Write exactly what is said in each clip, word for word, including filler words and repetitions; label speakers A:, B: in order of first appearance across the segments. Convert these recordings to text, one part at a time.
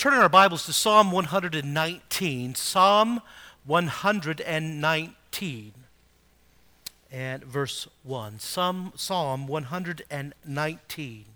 A: turn our Bibles to Psalm one hundred nineteen. Psalm one hundred nineteen and verse one. Psalm, Psalm one hundred nineteen,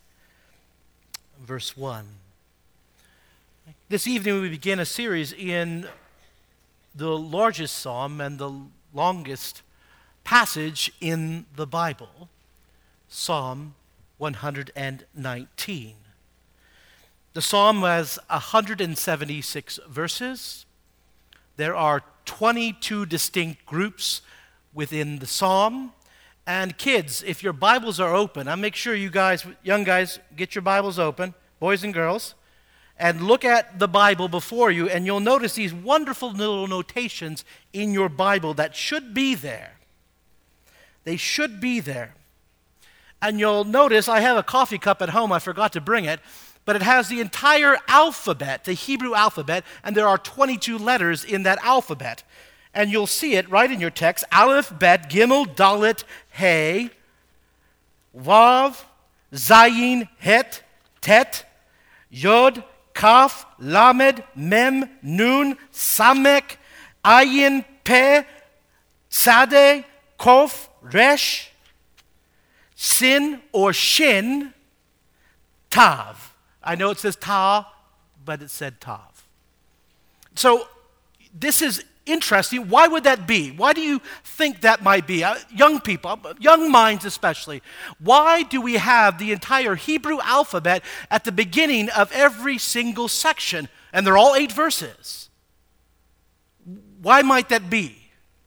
A: verse one. This evening we begin a series in the largest psalm and the longest passage in the Bible, Psalm one hundred nineteen. The psalm has one hundred seventy-six verses. There are twenty-two distinct groups within the psalm. And kids, if your Bibles are open, I make sure you guys, young guys, get your Bibles open, boys and girls, and look at the Bible before you, and you'll notice these wonderful little notations in your Bible that should be there. They should be there. And you'll notice I have a coffee cup at home. I forgot to bring it. But it has the entire alphabet, the Hebrew alphabet, and there are twenty-two letters in that alphabet. And you'll see it right in your text: Aleph, Bet, Gimel, Dalet, Hey, Vav, Zayin, Het, Tet, Yod, Kaf, Lamed, Mem, Nun, Samek, Ayin, Pe, Tzadeh, Kof, Resh, Sin or Shin, Tav. I know it says Ta, but it said Tav. So this is interesting. Why would that be? Why do you think that might be? Uh, young people, young minds especially. Why do we have the entire Hebrew alphabet at the beginning of every single section? And they're all eight verses. Why might that be?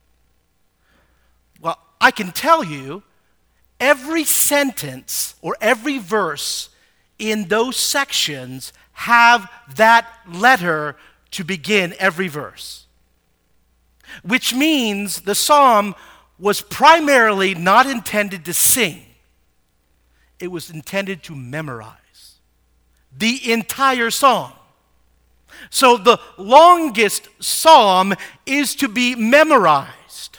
A: Well, I can tell you every sentence or every verse in those sections have that letter to begin every verse. Which means the psalm was primarily not intended to sing. It was intended to memorize the entire psalm. So the longest psalm is to be memorized.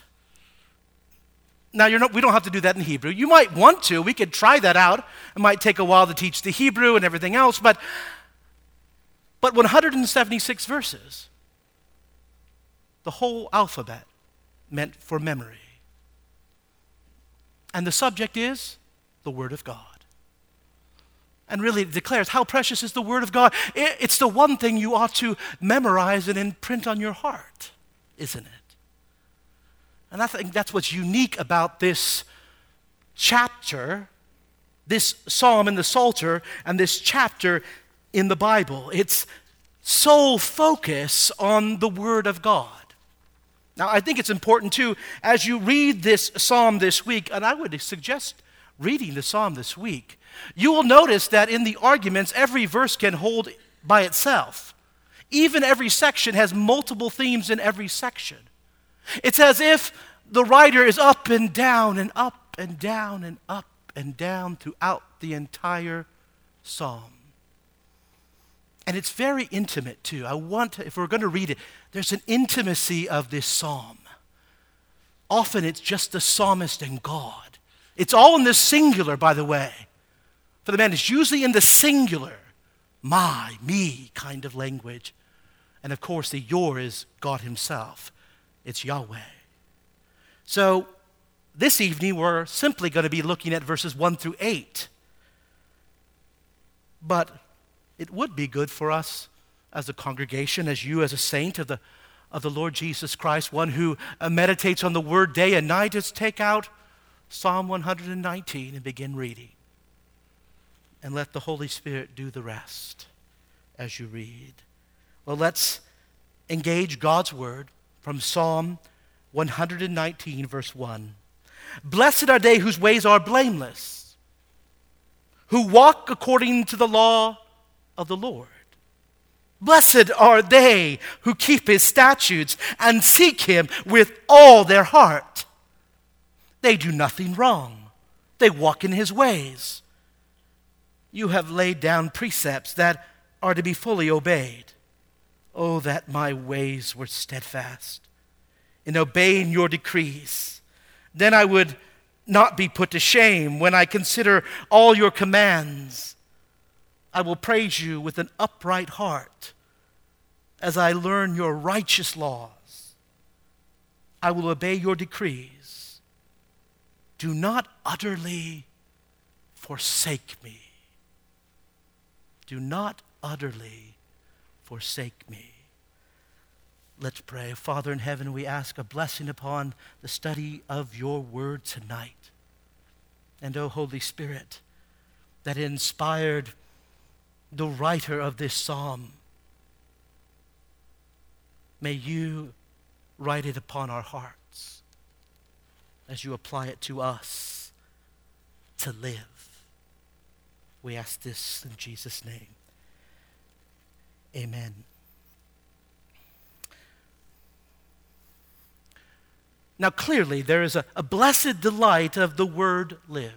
A: Now, you're not, we don't have to do that in Hebrew. You might want to. We could try that out. It might take a while to teach the Hebrew and everything else, but, but one hundred seventy-six verses, the whole alphabet meant for memory. And the subject is the Word of God. And really it declares how precious is the Word of God. It's the one thing you ought to memorize and imprint on your heart, isn't it? And I think that's what's unique about this chapter, this psalm in the Psalter, and this chapter in the Bible. It's sole focus on the Word of God. Now, I think it's important, too, as you read this psalm this week, and I would suggest reading the psalm this week, you will notice that in the arguments, every verse can hold by itself. Even every section has multiple themes in every section. It's as if the writer is up and down and up and down and up and down throughout the entire psalm. And it's very intimate too. I want to, if we're going to read it, there's an intimacy of this psalm. Often it's just the psalmist and God. It's all in the singular, by the way. For the man, it's usually in the singular, my, me kind of language. And of course, the your is God himself. It's Yahweh. So this evening, we're simply going to be looking at verses one through eight. But it would be good for us as a congregation, as you as a saint of the, of the Lord Jesus Christ, one who uh, meditates on the word day and night, is take out Psalm one hundred nineteen and begin reading. And let the Holy Spirit do the rest as you read. Well, let's engage God's word from Psalm one hundred nineteen, verse one. Blessed are they whose ways are blameless, who walk according to the law of the Lord. Blessed are they who keep his statutes and seek him with all their heart. They do nothing wrong. They walk in his ways. You have laid down precepts that are to be fully obeyed. Oh, that my ways were steadfast in obeying your decrees. Then I would not be put to shame when I consider all your commands. I will praise you with an upright heart as I learn your righteous laws. I will obey your decrees. Do not utterly forsake me. Do not utterly forsake me. Let's pray. Father in heaven, we ask a blessing upon the study of your word tonight. And, O Holy Spirit, that inspired the writer of this psalm, may you write it upon our hearts as you apply it to us to live. We ask this in Jesus' name. Amen. Now, clearly, there is a, a blessed delight of the word lived.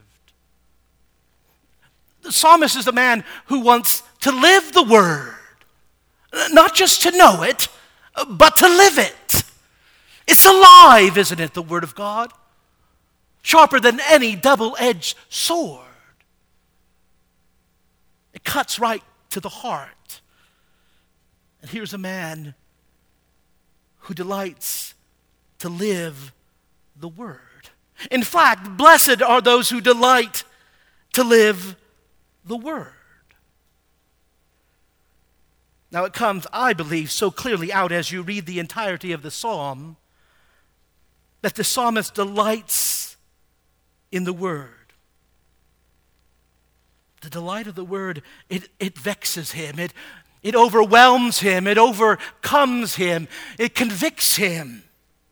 A: The psalmist is a man who wants to live the word, not just to know it, but to live it. It's alive, isn't it, the word of God? Sharper than any double-edged sword. It cuts right to the heart. And here's a man who delights to live the word. In fact, blessed are those who delight to live the word. Now it comes, I believe, so clearly out as you read the entirety of the psalm that the psalmist delights in the word. The delight of the word, it, it vexes him, it, it overwhelms him, it overcomes him, it convicts him.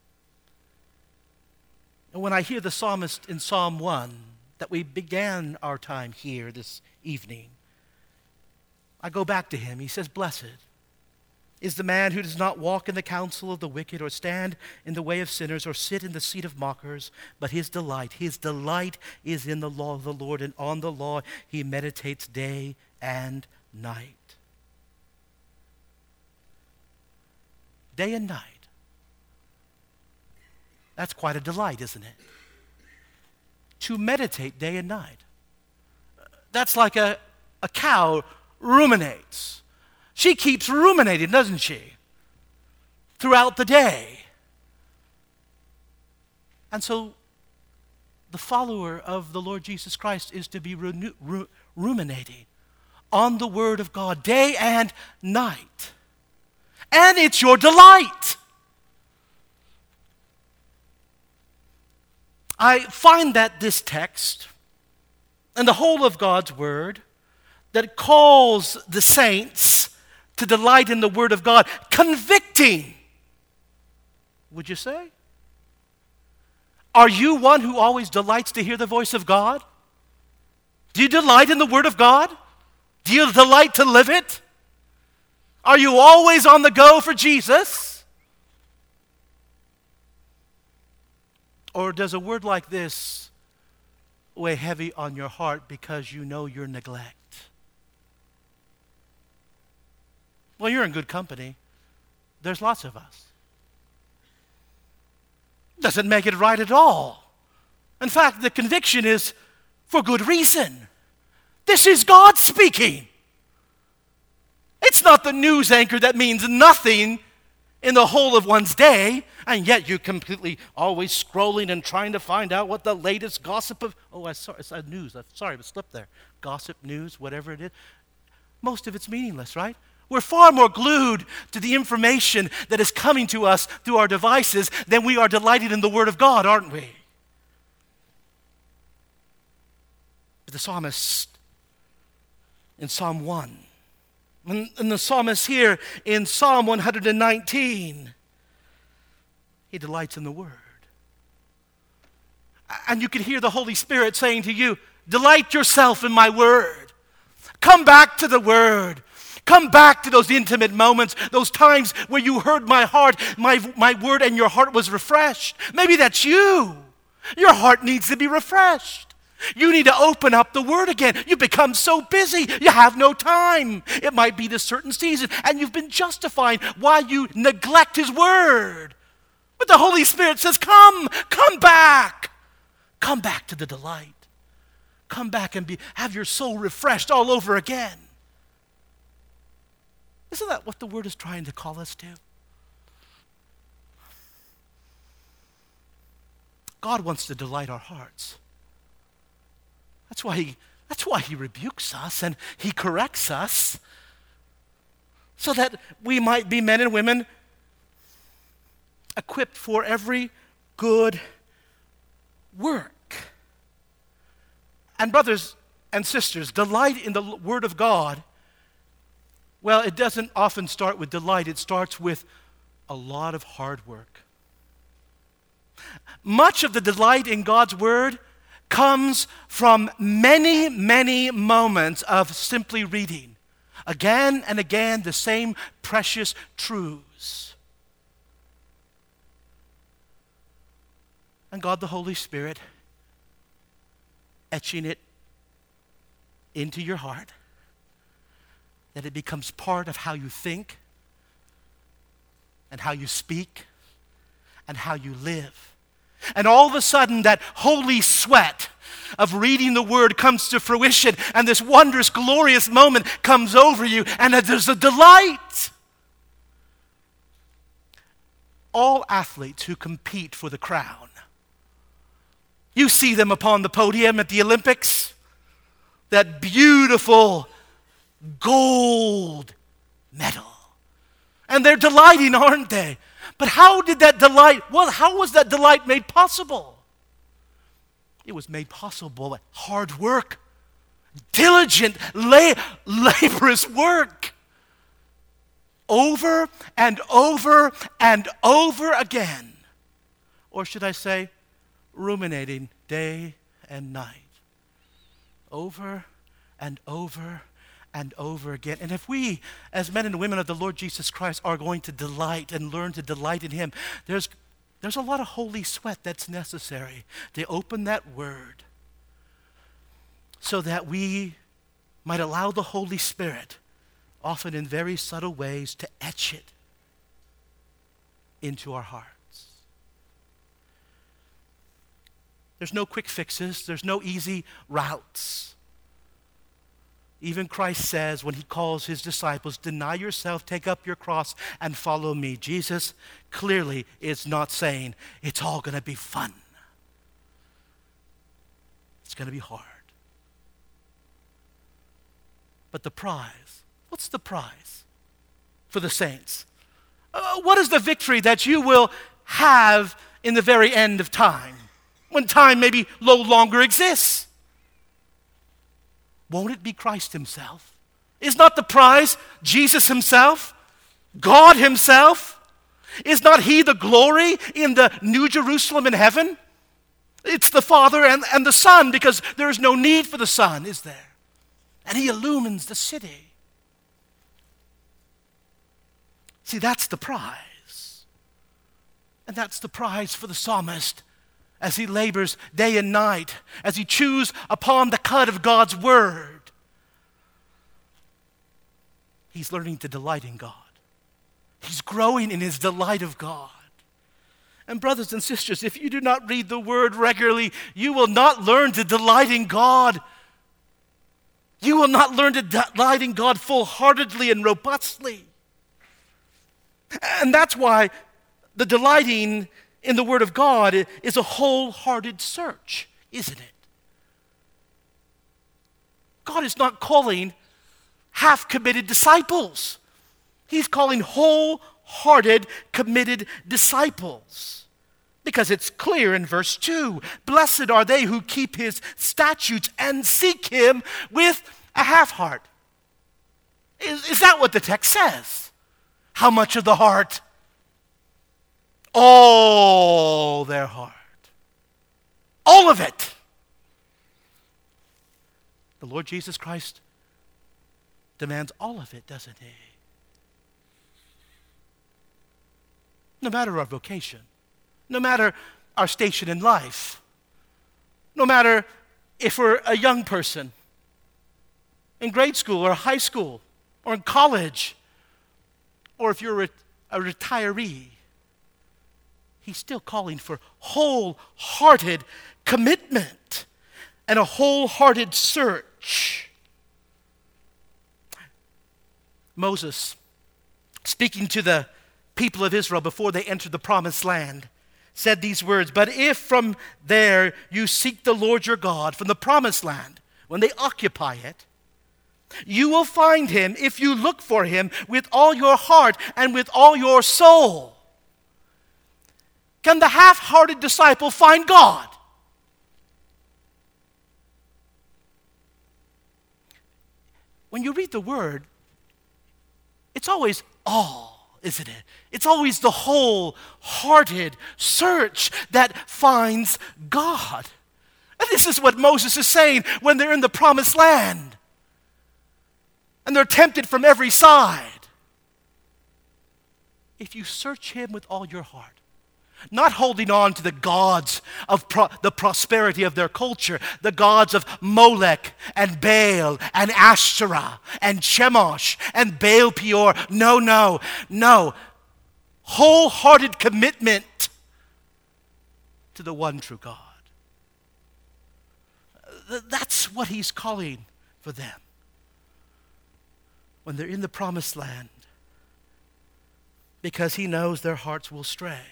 A: And when I hear the psalmist in Psalm one, that we began our time here this evening, I go back to him. He says, blessed is the man who does not walk in the counsel of the wicked, or stand in the way of sinners, or sit in the seat of mockers, but his delight, his delight is in the law of the Lord, and on the law he meditates day and night. Day and night. That's quite a delight, isn't it? To meditate day and night. That's like a, a cow ruminates. She keeps ruminating, doesn't she? Throughout the day. And so the follower of the Lord Jesus Christ is to be ru- ru- ruminating on the Word of God day and night. And it's your delight. I find that this text and the whole of God's Word that calls the saints to delight in the Word of God, convicting, would you say? Are you one who always delights to hear the voice of God? Do you delight in the Word of God? Do you delight to live it? Are you always on the go for Jesus? Or does a word like this weigh heavy on your heart because you know your neglect? Well, you're in good company. There's lots of us. Doesn't make it right at all. In fact, the conviction is for good reason. This is God speaking. It's not the news anchor that means nothing in the whole of one's day, and yet you're completely always scrolling and trying to find out what the latest gossip of, oh, I saw, it's a news, I'm sorry, I slipped there. Gossip, news, whatever it is. Most of it's meaningless, right? We're far more glued to the information that is coming to us through our devices than we are delighted in the Word of God, aren't we? But the psalmist in Psalm one, and, and the psalmist here in Psalm one nineteen, he delights in the Word. And you can hear the Holy Spirit saying to you, delight yourself in my Word. Come back to the Word. Come back to those intimate moments, those times where you heard my heart, my, my Word, and your heart was refreshed. Maybe that's you. Your heart needs to be refreshed. You need to open up the Word again. You become so busy, you have no time. It might be this certain season, and you've been justifying why you neglect His Word. But the Holy Spirit says, come, come back. Come back to the delight. Come back and be, have your soul refreshed all over again. Isn't that what the Word is trying to call us to? God wants to delight our hearts. That's why he, that's why he rebukes us and he corrects us, so that we might be men and women equipped for every good work. And brothers and sisters, delight in the Word of God, well, it doesn't often start with delight. It starts with a lot of hard work. Much of the delight in God's Word comes from many, many moments of simply reading again and again the same precious truths. And God the Holy Spirit etching it into your heart, that it becomes part of how you think and how you speak and how you live. And all of a sudden, that holy sweat of reading the Word comes to fruition, and this wondrous, glorious moment comes over you, and there's a delight. All athletes who compete for the crown, you see them upon the podium at the Olympics, that beautiful gold medal. And they're delighting, aren't they? But how did that delight, well, how was that delight made possible? It was made possible by hard work, diligent, la- laborious work. Over and over and over again. Or should I say, ruminating day and night. Over and over and over again. And if we, as men and women of the Lord Jesus Christ, are going to delight and learn to delight in Him, there's, there's a lot of holy sweat that's necessary to open that Word so that we might allow the Holy Spirit, often in very subtle ways, to etch it into our hearts. There's no quick fixes. There's no easy routes. Even Christ says when he calls his disciples, deny yourself, take up your cross, and follow me. Jesus clearly is not saying it's all going to be fun. It's going to be hard. But the prize, what's the prize for the saints? Uh, what is the victory that you will have in the very end of time, when time maybe no longer exists? Won't it be Christ himself? Is not the prize Jesus himself? God himself? Is not he the glory in the New Jerusalem in heaven? It's the Father and, and the Son, because there is no need for the Son, is there? And he illumines the city. See, that's the prize. And that's the prize for the psalmist as he labors day and night, as he chews upon the cud of God's word. He's learning to delight in God. He's growing in his delight of God. And brothers and sisters, if you do not read the word regularly, you will not learn to delight in God. You will not learn to delight in God full-heartedly and robustly. And that's why the delighting in the Word of God is a wholehearted search, isn't it? God is not calling half-committed disciples. He's calling wholehearted, committed disciples. Because it's clear in verse two, blessed are they who keep his statutes and seek him with a half heart. Is, is that what the text says? How much of the heart? All their heart. All of it. The Lord Jesus Christ demands all of it, doesn't he? No matter our vocation, no matter our station in life, no matter if we're a young person in grade school or high school or in college, or if you're a, a retiree, he's still calling for wholehearted commitment and a wholehearted search. Moses speaking to the people of Israel before they entered the promised land, said these words, "But if from there you seek the Lord your God, from the promised land, when they occupy it, you will find him if you look for him with all your heart and with all your soul." Can the half-hearted disciple find God? When you read the word, it's always all, isn't it? It's always the whole-hearted search that finds God. And this is what Moses is saying when they're in the promised land. And they're tempted from every side. If you search him with all your heart, not holding on to the gods of pro- the prosperity of their culture, the gods of Molech and Baal and Ashtoreth and Chemosh and Baal Peor. No, no, no. Wholehearted commitment to the one true God. That's what he's calling for them when they're in the promised land, because he knows their hearts will stray,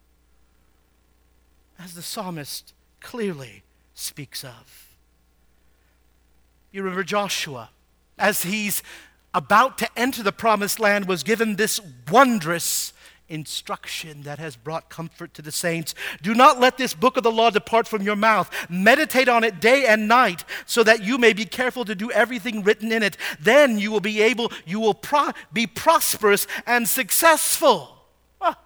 A: as the psalmist clearly speaks of. You remember Joshua, as he's about to enter the promised land, was given this wondrous instruction that has brought comfort to the saints. "Do not let this book of the law depart from your mouth. Meditate on it day and night, so that you may be careful to do everything written in it. Then you will be able, you will pro- be prosperous and successful." Ah.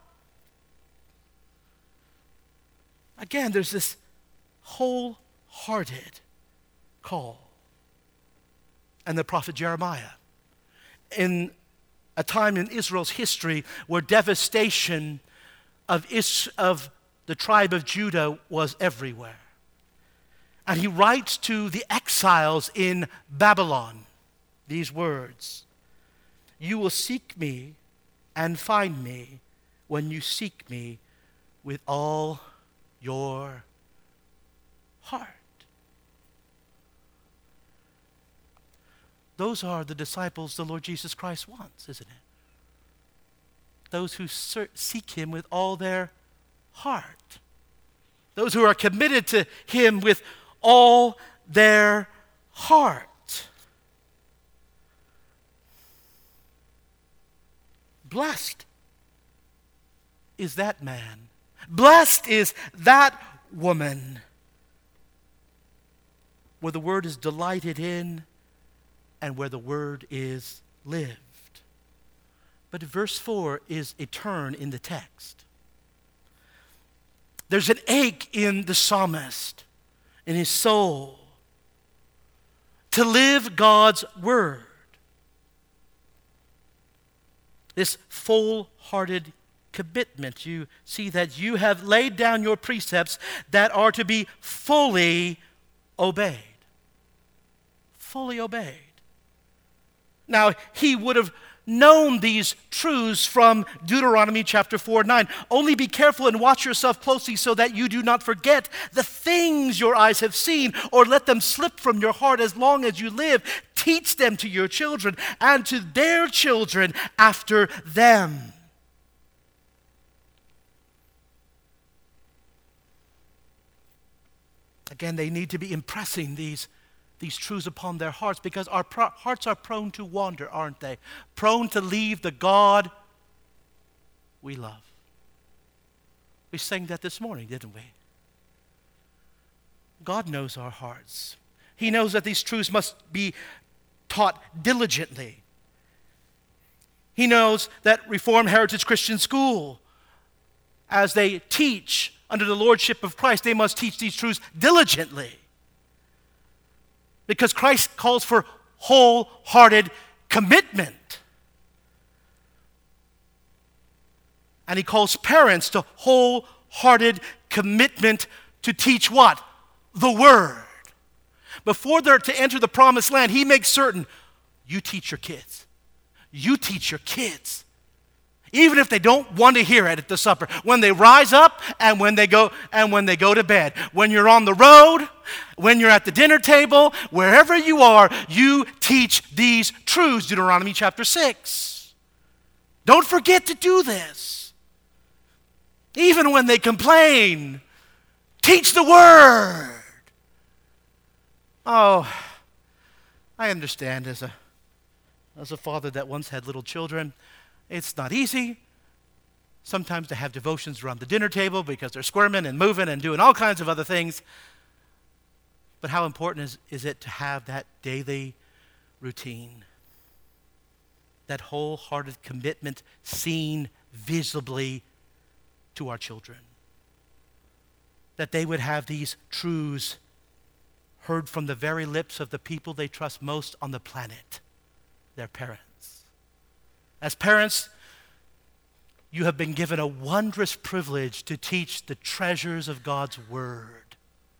A: Again, there's this wholehearted call. And the prophet Jeremiah, in a time in Israel's history where devastation of, Is- of the tribe of Judah was everywhere. And he writes to the exiles in Babylon these words, "You will seek me and find me when you seek me with all your heart." Those are the disciples the Lord Jesus Christ wants, isn't it? Those who seek him with all their heart. Those who are committed to him with all their heart. Blessed is that man. Blessed is that woman, where the word is delighted in and where the word is lived. But verse four is a turn in the text. There's an ache in the psalmist, in his soul, to live God's word. This full-hearted commitment. You see that you have laid down your precepts that are to be fully obeyed. Fully obeyed. Now, he would have known these truths from Deuteronomy chapter four, nine. "Only be careful and watch yourself closely so that you do not forget the things your eyes have seen, or let them slip from your heart as long as you live. Teach them to your children and to their children after them." Again, they need to be impressing these these truths upon their hearts, because our pro- hearts are prone to wander, aren't they? Prone to leave the God we love. We sang that this morning, didn't we? God knows our hearts. He knows that these truths must be taught diligently. He knows that Reformed Heritage Christian School, as they teach under the lordship of Christ, they must teach these truths diligently. Because Christ calls for wholehearted commitment. And he calls parents to wholehearted commitment to teach what? The Word. Before they're to enter the promised land, he makes certain, you teach your kids. You teach your kids. Even if they don't want to hear it at the supper. When they rise up and when they go and when they go to bed. When you're on the road, when you're at the dinner table, wherever you are, you teach these truths. Deuteronomy chapter six. Don't forget to do this. Even when they complain, teach the word. Oh, I understand as a, as a father that once had little children, it's not easy sometimes to have devotions around the dinner table because they're squirming and moving and doing all kinds of other things. But how important is, is it to have that daily routine? That wholehearted commitment seen visibly to our children. That they would have these truths heard from the very lips of the people they trust most on the planet, their parents. As parents, you have been given a wondrous privilege to teach the treasures of God's Word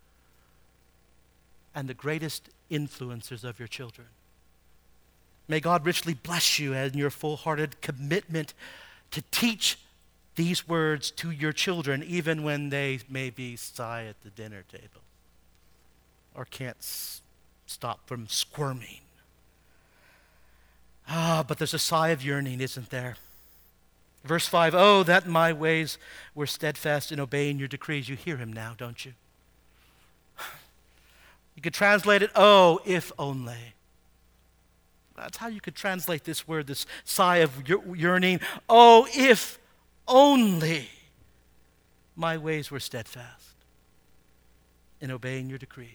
A: and the greatest influencers of your children. May God richly bless you in your full-hearted commitment to teach these words to your children, even when they maybe sigh at the dinner table or can't s- stop from squirming. Ah, but there's a sigh of yearning, isn't there? Verse five, oh, that my ways were steadfast in obeying your decrees. You hear him now, don't you? You could translate it, oh, if only. That's how you could translate this word, this sigh of yearning. Oh, if only my ways were steadfast in obeying your decrees.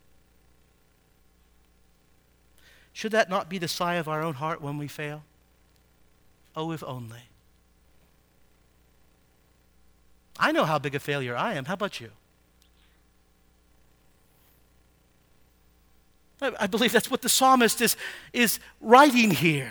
A: Should that not be the sigh of our own heart when we fail? Oh, if only. I know how big a failure I am. How about you? I believe that's what the psalmist is, is writing here.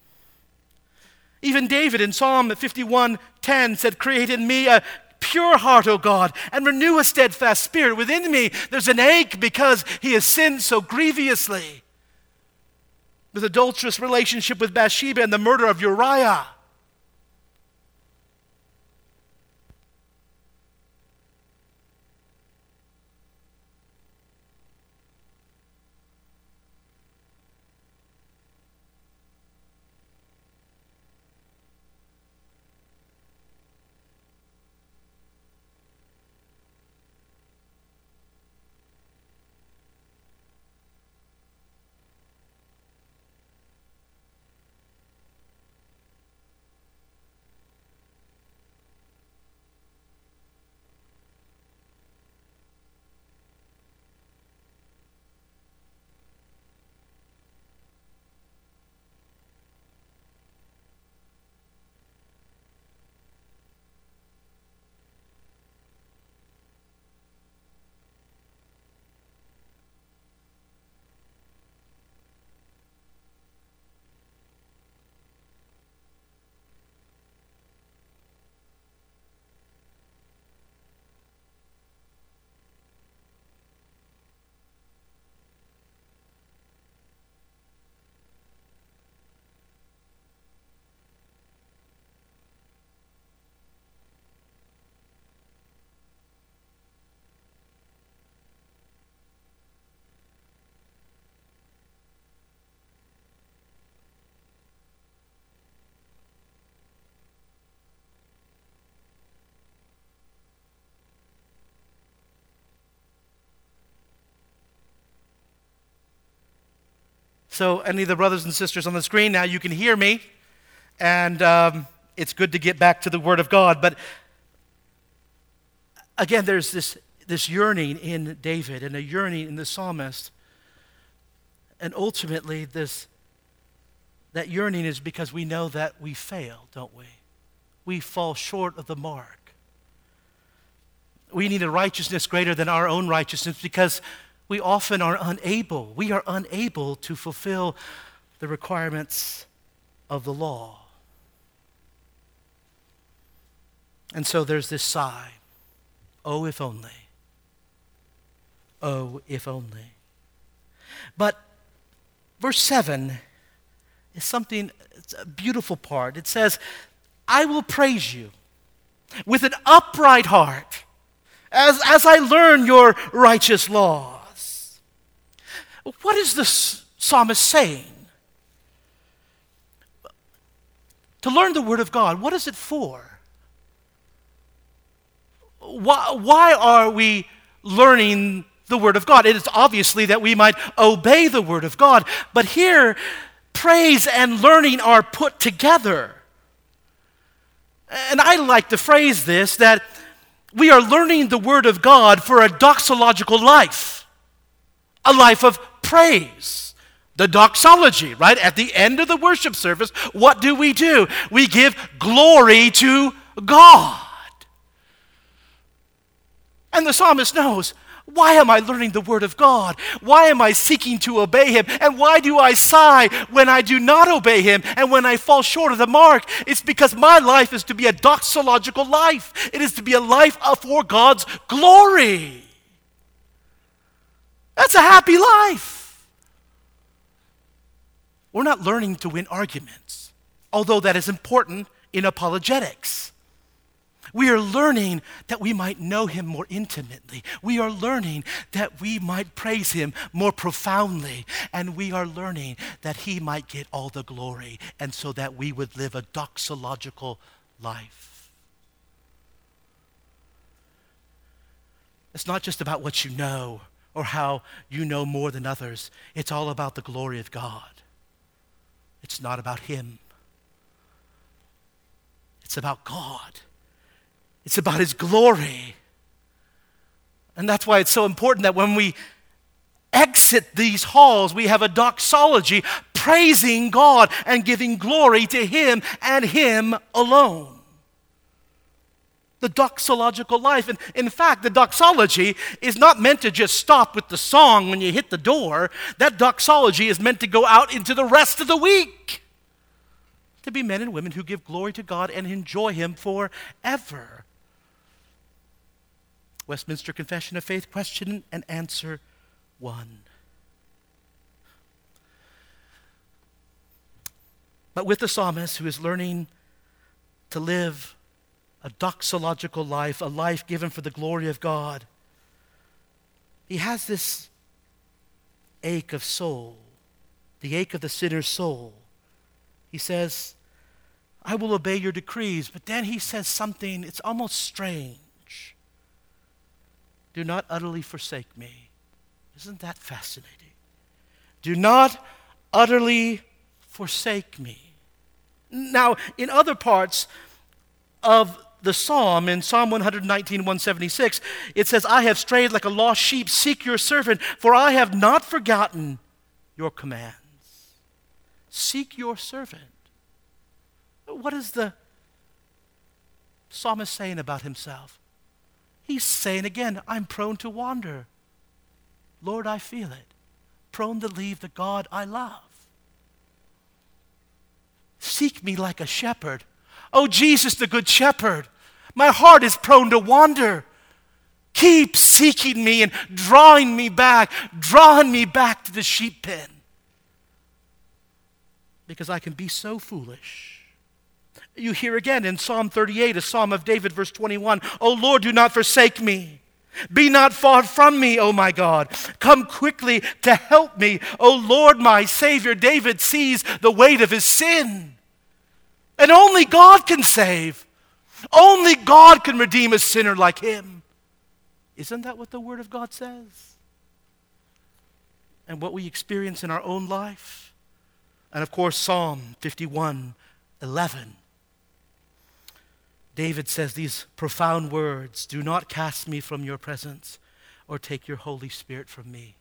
A: Even David in Psalm fifty-one ten said, create in me a pure heart, O God, and renew a steadfast spirit within me. There's an ache because he has sinned so grievously with adulterous relationship with Bathsheba and the murder of Uriah. So any of the brothers and sisters on the screen, now you can hear me. And um, it's good to get back to the Word of God. But again, there's this, this yearning in David and a yearning in the psalmist. And ultimately, this that yearning is because we know that we fail, don't we? We fall short of the mark. We need a righteousness greater than our own righteousness because we often are unable, we are unable to fulfill the requirements of the law. And so there's this sigh. Oh, if only. Oh, if only. But verse seven is something, it's a beautiful part. It says, I will praise you with an upright heart as, as I learn your righteous laws. What is the psalmist saying? To learn the Word of God, what is it for? Why, why are we learning the Word of God? It is obviously that we might obey the Word of God. But here, praise and learning are put together. And I like to phrase this, that we are learning the Word of God for a doxological life, a life of praise. The doxology, right? At the end of the worship service, what do we do? We give glory to God. And the psalmist knows, why am I learning the Word of God? Why am I seeking to obey Him? And why do I sigh when I do not obey Him and when I fall short of the mark? It's because my life is to be a doxological life. It is to be a life for God's glory. That's a happy life. We're not learning to win arguments, although that is important in apologetics. We are learning that we might know Him more intimately. We are learning that we might praise Him more profoundly. And we are learning that He might get all the glory, and so that we would live a doxological life. It's not just about what you know or how you know more than others. It's all about the glory of God. It's not about Him. It's about God. It's about His glory. And that's why it's so important that when we exit these halls, we have a doxology praising God and giving glory to Him and Him alone. The doxological life. And in fact, the doxology is not meant to just stop with the song when you hit the door. That doxology is meant to go out into the rest of the week. To be men and women who give glory to God and enjoy Him forever. Westminster Confession of Faith, question and answer one. But with the psalmist who is learning to live a doxological life, a life given for the glory of God, he has this ache of soul, the ache of the sinner's soul. He says, I will obey your decrees. But then he says something, it's almost strange. Do not utterly forsake me. Isn't that fascinating? Do not utterly forsake me. Now, in other parts of the psalm, in Psalm one nineteen, one seventy-six, it says, I have strayed like a lost sheep, seek your servant, for I have not forgotten your commands. Seek your servant. What is the psalmist saying about himself? He's saying again, I'm prone to wander. Lord, I feel it. Prone to leave the God I love. Seek me like a shepherd. Oh, Jesus, the good shepherd, my heart is prone to wander. Keep seeking me and drawing me back, drawing me back to the sheep pen. Because I can be so foolish. You hear again in Psalm thirty-eight, a psalm of David, verse twenty-one, O Lord, do not forsake me. Be not far from me, O my God. Come quickly to help me. O Lord, my Savior. David sees the weight of his sin. And only God can save. Only God can redeem a sinner like him. Isn't that what the Word of God says? And what we experience in our own life? And of course, Psalm fifty-one, eleven. David says these profound words, do not cast me from your presence or take your Holy Spirit from me.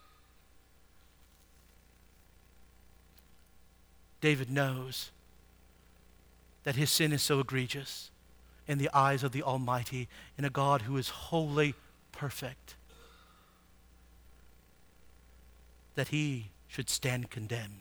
A: David knows that his sin is so egregious in the eyes of the Almighty, in a God who is wholly perfect, that he should stand condemned.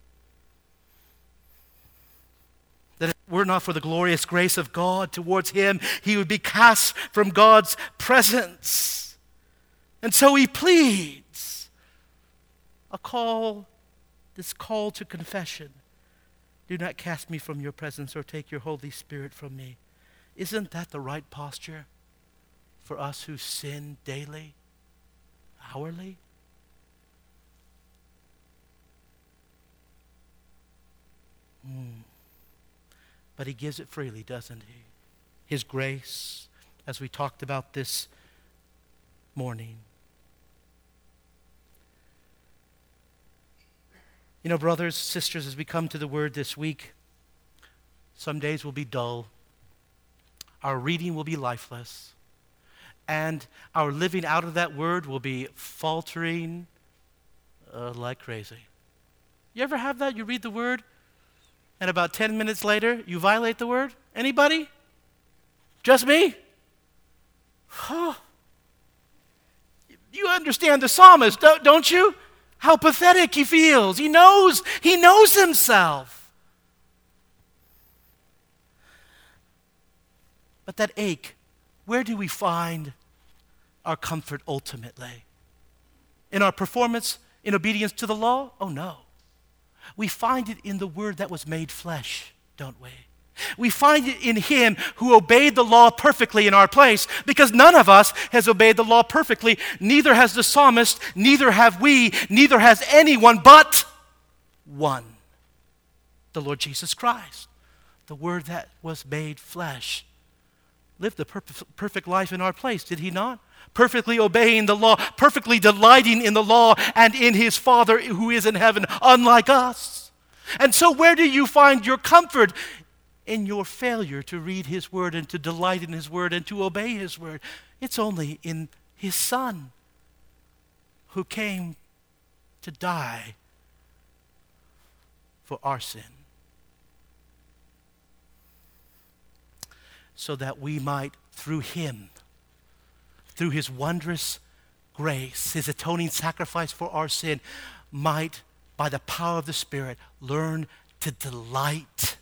A: That if it were not for the glorious grace of God towards him, he would be cast from God's presence. And so he pleads a call, this call to confession. Do not cast me from your presence or take your Holy Spirit from me. Isn't that the right posture for us who sin daily, hourly? Mm. But he gives it freely, doesn't he? His grace, as we talked about this morning. You know, brothers, sisters, as we come to the Word this week, some days will be dull. Our reading will be lifeless. And our living out of that Word will be faltering uh, like crazy. You ever have that? You read the Word, and about ten minutes later, you violate the Word? Anybody? Just me? Huh. You understand the psalmist, don't, don't you? How pathetic he feels. He knows, he knows himself. But that ache, where do we find our comfort ultimately? In our performance, in obedience to the law? Oh no. We find it in the Word that was made flesh, don't we? We find it in Him who obeyed the law perfectly in our place, because none of us has obeyed the law perfectly. Neither has the psalmist, neither have we, neither has anyone but one, the Lord Jesus Christ, the Word that was made flesh. Lived the perfect life in our place, did He not? Perfectly obeying the law, perfectly delighting in the law and in His Father who is in heaven, unlike us. And so where do you find your comfort? In your failure to read His Word and to delight in His Word and to obey His Word. It's only in His Son who came to die for our sin, so that we might, through Him, through His wondrous grace, His atoning sacrifice for our sin, might, by the power of the Spirit, learn to delight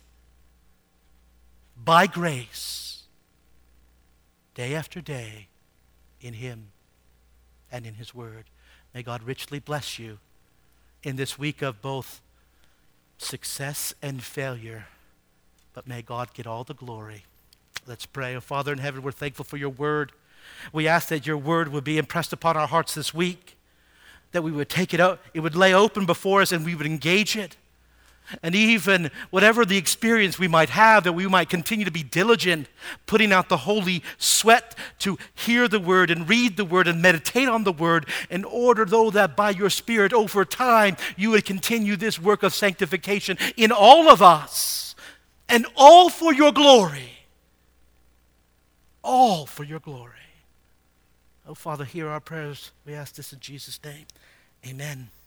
A: by grace, day after day, in Him and in His Word. May God richly bless you in this week of both success and failure, but may God get all the glory. Let's pray. Oh, Father in heaven, we're thankful for your Word. We ask that your Word would be impressed upon our hearts this week, that we would take it out, it would lay open before us, and we would engage it. And even whatever the experience we might have, that we might continue to be diligent, putting out the holy sweat to hear the Word and read the Word and meditate on the Word, in order, though, that by your Spirit over time you would continue this work of sanctification in all of us, and all for your glory. All for your glory. Oh, Father, hear our prayers. We ask this in Jesus' name. Amen.